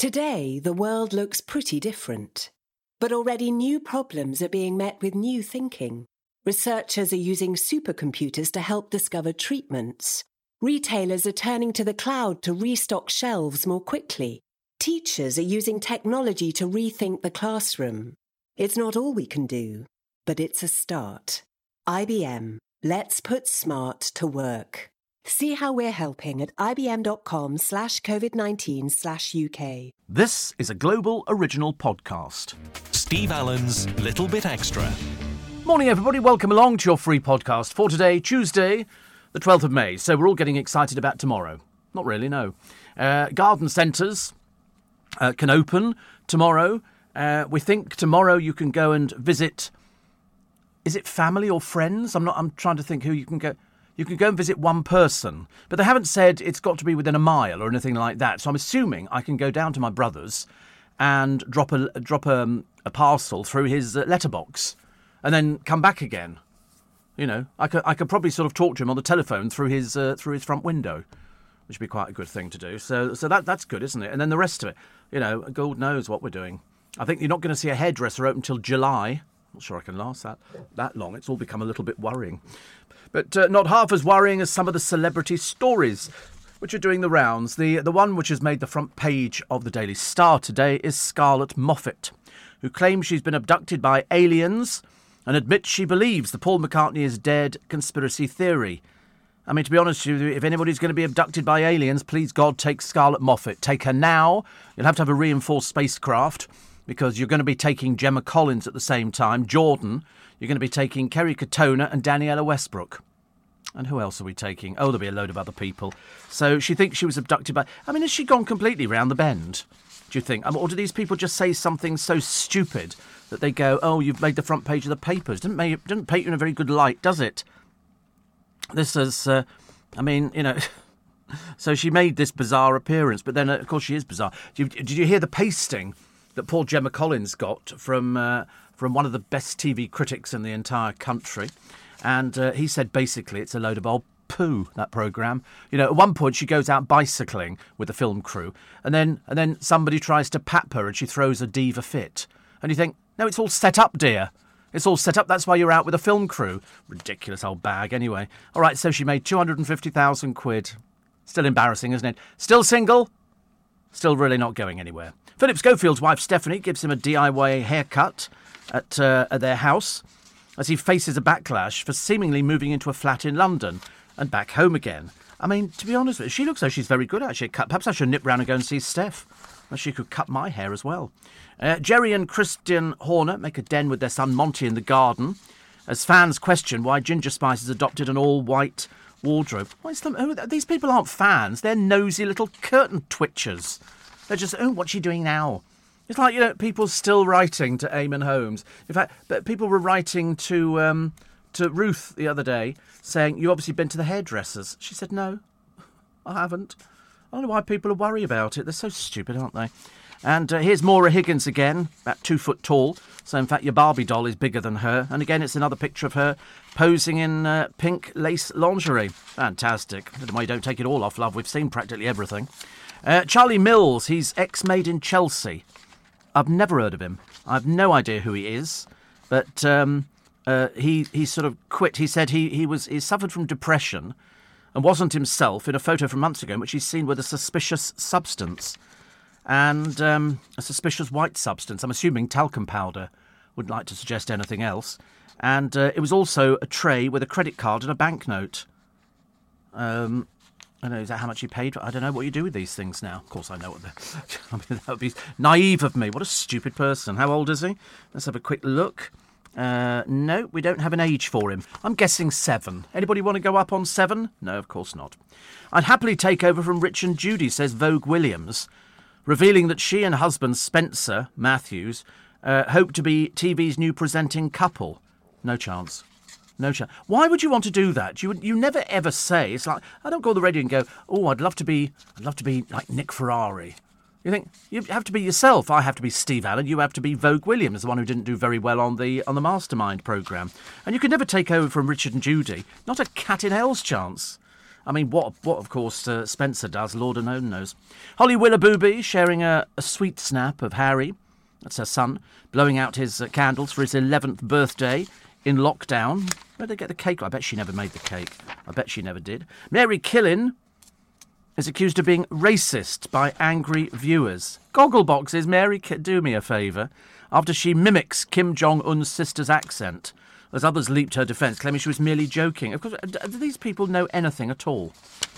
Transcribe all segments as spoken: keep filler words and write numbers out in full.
Today, the world looks pretty different. But already new problems are being met with new thinking. Researchers are using supercomputers to help discover treatments. Retailers are turning to the cloud to restock shelves more quickly. Teachers are using technology to rethink the classroom. It's not all we can do, but it's a start. I B M. Let's put smart to work. See how we're helping at ibm.com slash COVID-19 slash UK. This is a Global Original podcast. Steve Allen's Little Bit Extra. Morning, everybody. Welcome along to your free podcast for today, Tuesday, the twelfth of May. So we're all getting excited about tomorrow. Not really, no. Uh, garden centres uh, can open tomorrow. Uh, we think tomorrow you can go and visit... Is it family or friends? I'm not. I'm trying to think who you can go... You can go and visit one person, but they haven't said it's got to be within a mile or anything like that. So I'm assuming I can go down to my brother's and drop a drop a, a parcel through his uh, letterbox, and then come back again. You know, I could I could probably sort of talk to him on the telephone through his uh, through his front window, which would be quite a good thing to do. So so that that's good, isn't it? And then the rest of it, you know, God knows what we're doing. I think you're not going to see a hairdresser open until July. Not sure I can last that that long. It's all become a little bit worrying. But uh, not half as worrying as some of the celebrity stories which are doing the rounds. The the one which has made the front page of the Daily Star today is Scarlett Moffat, who claims she's been abducted by aliens and admits she believes the Paul McCartney is dead conspiracy theory. I mean, to be honest with you, if anybody's going to be abducted by aliens, please God, take Scarlett Moffat. Take her now. You'll have to have a reinforced spacecraft because you're going to be taking Gemma Collins at the same time, Jordan. You're going to be taking Kerry Katona and Daniela Westbrook. And who else are we taking? Oh, there'll be a load of other people. So she thinks she was abducted by... I mean, has she gone completely round the bend, do you think? Or do these people just say something so stupid that they go, oh, you've made the front page of the papers? Doesn't, make, doesn't paint you in a very good light, does it? This is... Uh, I mean, you know... So she made this bizarre appearance, but then, uh, of course, she is bizarre. Did you, did you hear the pasting that poor Gemma Collins got from... Uh, from one of the best T V critics in the entire country. And uh, he said basically it's a load of old poo, that programme. You know, at one point she goes out bicycling with the film crew and then and then somebody tries to pap her and she throws a diva fit. And you think, no, it's all set up, dear. It's all set up. That's why you're out with a film crew. Ridiculous old bag, anyway. All right, so she made two hundred fifty thousand quid. Still embarrassing, isn't it? Still single? Still really not going anywhere. Philip Schofield's wife, Stephanie, gives him a D I Y haircut at, uh, at their house as he faces a backlash for seemingly moving into a flat in London and back home again. I mean, to be honest with you, she looks like she's very good, actually. Perhaps I should nip round and go and see Steph. Well, she could cut my hair as well. Uh, Jerry and Christian Horner make a den with their son Monty in the garden as fans question why Ginger Spice has adopted an all-white wardrobe. What is them? Oh, these people aren't fans. They're nosy little curtain twitchers. They're just, oh, what's she doing now? It's like, you know, people still writing to Eamon Holmes. In fact, but people were writing to um, to Ruth the other day saying, you obviously been to the hairdressers. She said, no, I haven't. I don't know why people are worried about it. They're so stupid, aren't they? And uh, here's Maura Higgins again, about two foot tall. So, in fact, your Barbie doll is bigger than her. And again, it's another picture of her posing in uh, pink lace lingerie. Fantastic. I don't know why you don't take it all off, love. We've seen practically everything. Uh, Charlie Mills, he's ex-made in Chelsea. I've never heard of him. I've no idea who he is, but um, uh, he he sort of quit. He said he he was he suffered from depression and wasn't himself in a photo from months ago in which he's seen with a suspicious substance and um, a suspicious white substance. I'm assuming talcum powder. Wouldn't like to suggest anything else. And uh, it was also a tray with a credit card and a banknote. Um. I don't know, is that how much you paid? I don't know what you do with these things now. Of course I know what they're... I mean, that would be naive of me. What a stupid person. How old is he? Let's have a quick look. Uh, no, we don't have an age for him. I'm guessing seven. Anybody want to go up on seven? No, of course not. I'd happily take over from Rich and Judy, says Vogue Williams, revealing that she and husband Spencer Matthews uh, hope to be T V's new presenting couple. No chance. No chance. Why would you want to do that? You would, you never ever say. It's like, I don't go on the radio and go, oh, I'd love to be, I'd love to be like Nick Ferrari. You think you have to be yourself. I have to be Steve Allen. You have to be Vogue Williams, the one who didn't do very well on the on the Mastermind programme. And you can never take over from Richard and Judy. Not a cat in hell's chance. I mean, what, what of course, uh, Spencer does, Lord alone knows. Holly Willoughby sharing a, a sweet snap of Harry, that's her son, blowing out his uh, candles for his eleventh birthday in lockdown. Where'd they get the cake? I bet she never made the cake. I bet she never did. Mary Killin is accused of being racist by angry viewers. Goggleboxes, Mary, do me a favour. After she mimics Kim Jong-un's sister's accent, as others leaped her defence, claiming she was merely joking. Of course, do these people know anything at all?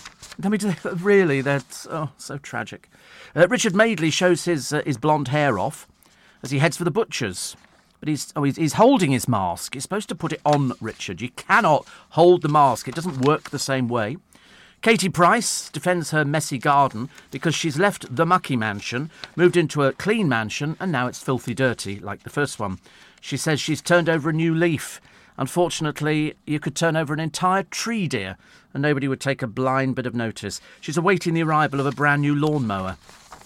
I mean, do they, really, that's oh, so tragic. Uh, Richard Madeley shows his uh, his blonde hair off as he heads for the butcher's. But he's, oh, he's he's holding his mask. You're supposed to put it on, Richard. You cannot hold the mask. It doesn't work the same way. Katie Price defends her messy garden because she's left the mucky mansion, moved into a clean mansion, and now it's filthy dirty, like the first one. She says she's turned over a new leaf. Unfortunately, you could turn over an entire tree, dear, and nobody would take a blind bit of notice. She's awaiting the arrival of a brand new lawnmower.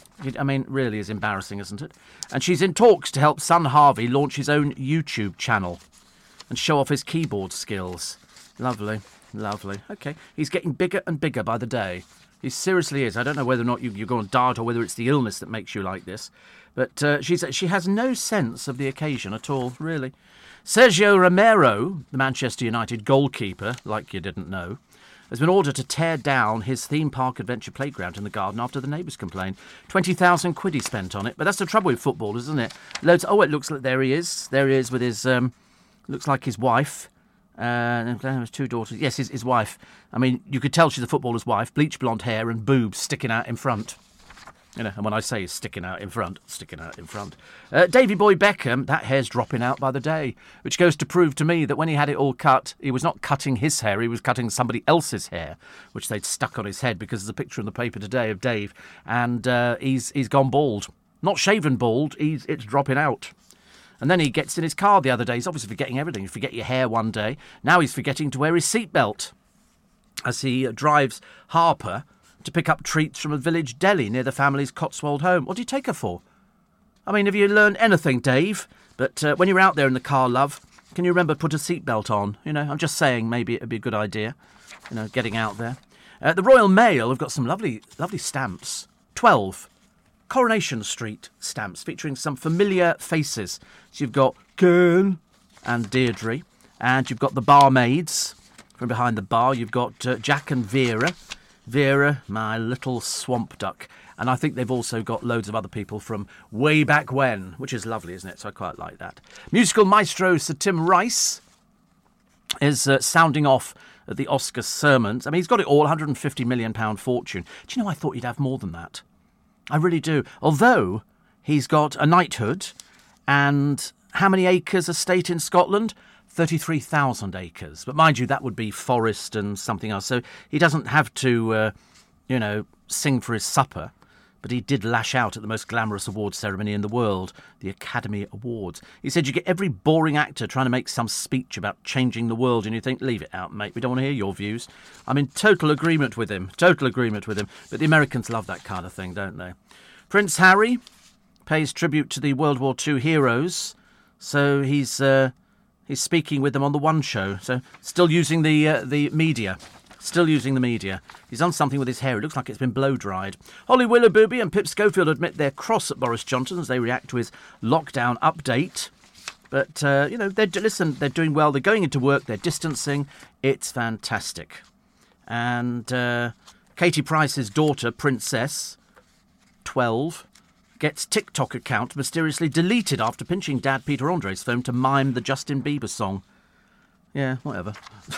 I mean, really is embarrassing, isn't it? And she's in talks to help son Harvey launch his own YouTube channel and show off his keyboard skills. Lovely, lovely. OK, he's getting bigger and bigger by the day. He seriously is. I don't know whether or not you, you're going to die or whether it's the illness that makes you like this. But uh, she's, she has no sense of the occasion at all, really. Sergio Romero, the Manchester United goalkeeper, like you didn't know, has been ordered to tear down his theme park adventure playground in the garden after the neighbours complained. twenty thousand quid he spent on it. But that's the trouble with footballers, isn't it? Loads. Oh, it looks like there he is. There he is with his, um, looks like his wife. Uh, his two daughters. Yes, his, his wife. I mean, you could tell she's a footballer's wife. Bleach blonde hair and boobs sticking out in front. You know, and when I say sticking out in front, sticking out in front. Uh, Davy Boy Beckham, that hair's dropping out by the day, which goes to prove to me that when he had it all cut, he was not cutting his hair, he was cutting somebody else's hair, which they'd stuck on his head, because there's a picture in the paper today of Dave, and uh, he's he's gone bald. Not shaven bald, he's it's dropping out. And then he gets in his car the other day. He's obviously forgetting everything. You forget your hair one day. Now he's forgetting to wear his seatbelt as he uh, drives Harper to pick up treats from a village deli near the family's Cotswold home. What do you take her for? I mean, have you learned anything, Dave? But uh, when you're out there in the car, love, can you remember to put a seatbelt on? You know, I'm just saying maybe it'd be a good idea, you know, getting out there. Uh, the Royal Mail have got some lovely, lovely stamps. twelve Coronation Street stamps featuring some familiar faces. So you've got Ken and Deirdre, and you've got the barmaids from behind the bar. You've got uh, Jack and Vera. Vera, my little swamp duck. And I think they've also got loads of other people from way back when, which is lovely, isn't it? So I quite like that. Musical maestro Sir Tim Rice is uh, sounding off at the Oscar sermons. I mean, he's got it all, one hundred fifty million pounds fortune. Do you know, I thought he'd have more than that. I really do. Although he's got a knighthood and how many acres estate in Scotland? thirty-three thousand acres. But mind you, that would be forest and something else. So he doesn't have to, uh, you know, sing for his supper. But he did lash out at the most glamorous awards ceremony in the world, the Academy Awards. He said you get every boring actor trying to make some speech about changing the world, and you think, leave it out, mate. We don't want to hear your views. I'm in total agreement with him. Total agreement with him. But the Americans love that kind of thing, don't they? Prince Harry pays tribute to the World War Two heroes. So he's... Uh, He's speaking with them on the One Show, so still using the uh, the media. Still using the media. He's done something with his hair. It looks like it's been blow-dried. Holly Willoughby and Pip Schofield admit they're cross at Boris Johnson as they react to his lockdown update. But, uh, you know, they're listen, they're doing well. They're going into work. They're distancing. It's fantastic. And uh, Katie Price's daughter, Princess, twelve... gets TikTok account mysteriously deleted after pinching dad Peter Andre's phone to mime the Justin Bieber song. Yeah, whatever.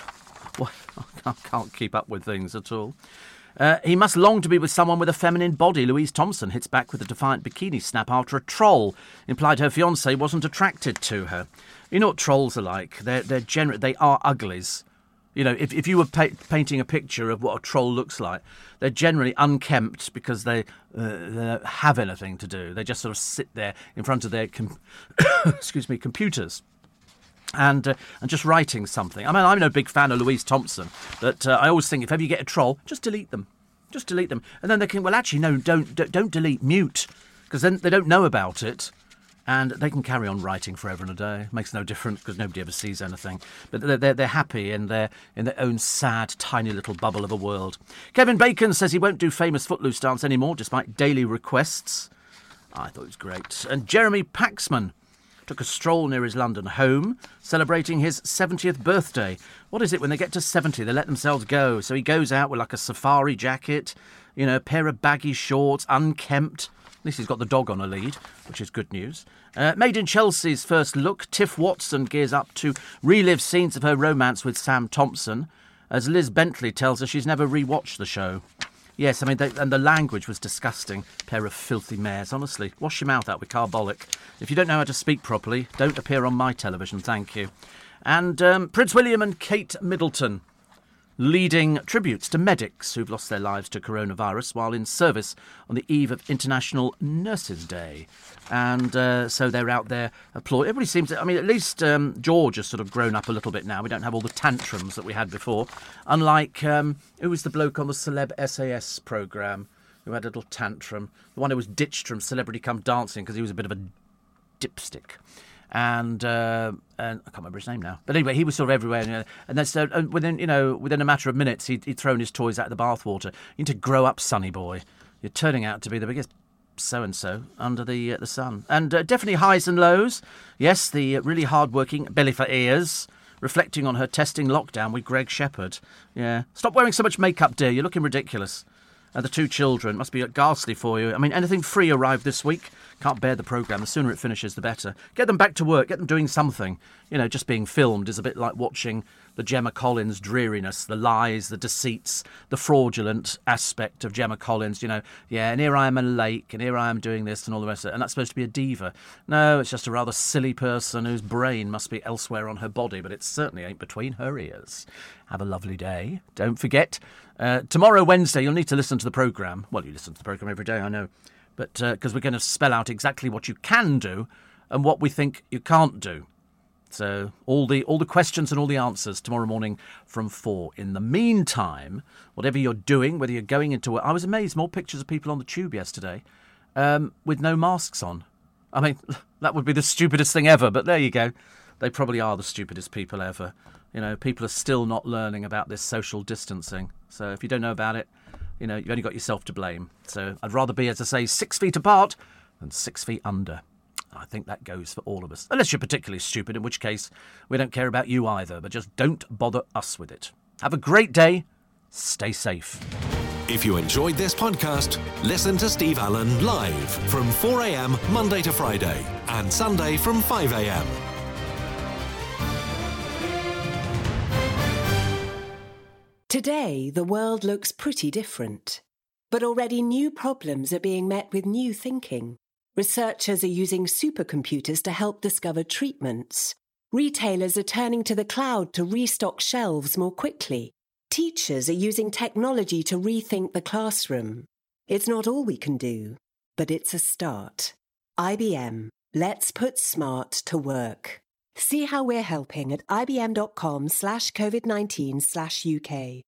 I can't keep up with things at all. Uh, he must long to be with someone with a feminine body. Louise Thompson hits back with a defiant bikini snap after a troll implied her fiancé wasn't attracted to her. You know what trolls are like? They're, they're gener- They are uglies. You know, if, if you were pa- painting a picture of what a troll looks like, they're generally unkempt because they, uh, they don't have anything to do. They just sort of sit there in front of their com- excuse me, computers and uh, and just writing something. I mean, I'm no big fan of Louise Thompson, but uh, I always think if ever you get a troll, just delete them. Just delete them. And then they can, well, actually, no, don't don't, don't delete, mute, because then they don't know about it. And they can carry on writing forever and a day. Makes no difference because nobody ever sees anything. But they're, they're, they're happy in their, in their own sad, tiny little bubble of a world. Kevin Bacon says he won't do Famous Footloose dance anymore, despite daily requests. I thought it was great. And Jeremy Paxman took a stroll near his London home, celebrating his seventieth birthday. What is it when they get to seventy? They let themselves go. So he goes out with like a safari jacket, you know, a pair of baggy shorts, unkempt. At least he's got the dog on a lead, which is good news. Uh, Made in Chelsea's first look, Tiff Watson gears up to relive scenes of her romance with Sam Thompson, as Liz Bentley tells us she's never rewatched the show. Yes, I mean, they, and the language was disgusting. Pair of filthy mares, honestly. Wash your mouth out with carbolic. If you don't know how to speak properly, don't appear on my television, thank you. And um, Prince William and Kate Middleton leading tributes to medics who've lost their lives to coronavirus while in service on the eve of International Nurses' Day. And uh, so they're out there applauding. Everybody seems to, I mean, at least um, George has sort of grown up a little bit now. We don't have all the tantrums that we had before. Unlike, um, who was the bloke on the Celeb S A S programme who had a little tantrum? The one who was ditched from Celebrity Come Dancing because he was a bit of a dipstick. And, uh, and I can't remember his name now. But anyway, he was sort of everywhere. And, and then so and within, you know, within a matter of minutes, he'd, he'd thrown his toys out of the bathwater. You need to grow up, sonny boy. You're turning out to be the biggest so-and-so under the uh, the sun. And uh, definitely highs and lows. Yes, the uh, really hard-working Belly for Ears, reflecting on her testing lockdown with Greg Shepherd. Yeah. Stop wearing so much makeup, dear. You're looking ridiculous. And the two children must be ghastly for you. I mean, anything free arrived this week. Can't bear the programme. The sooner it finishes, the better. Get them back to work. Get them doing something. You know, just being filmed is a bit like watching the Gemma Collins dreariness, the lies, the deceits, the fraudulent aspect of Gemma Collins. You know, yeah, and here I am in a lake, and here I am doing this and all the rest of it. And that's supposed to be a diva. No, it's just a rather silly person whose brain must be elsewhere on her body, but it certainly ain't between her ears. Have a lovely day. Don't forget, uh, tomorrow, Wednesday, you'll need to listen to the programme. Well, you listen to the programme every day, I know. But because uh, we're going to spell out exactly what you can do and what we think you can't do. So all the all the questions and all the answers tomorrow morning from four. In the meantime, whatever you're doing, whether you're going into it, I was amazed, more pictures of people on the tube yesterday um, with no masks on. I mean, that would be the stupidest thing ever, but there you go. They probably are the stupidest people ever. You know, people are still not learning about this social distancing. So if you don't know about it, you know, you've only got yourself to blame. So I'd rather be, as I say, six feet apart than six feet under. I think that goes for all of us. Unless you're particularly stupid, in which case we don't care about you either. But just don't bother us with it. Have a great day. Stay safe. If you enjoyed this podcast, listen to Steve Allen live from four a.m. Monday to Friday and Sunday from five a.m. Today, the world looks pretty different. But already new problems are being met with new thinking. Researchers are using supercomputers to help discover treatments. Retailers are turning to the cloud to restock shelves more quickly. Teachers are using technology to rethink the classroom. It's not all we can do, but it's a start. I B M. Let's put smart to work. See how we're helping at ibm.com slash COVID-19 slash UK.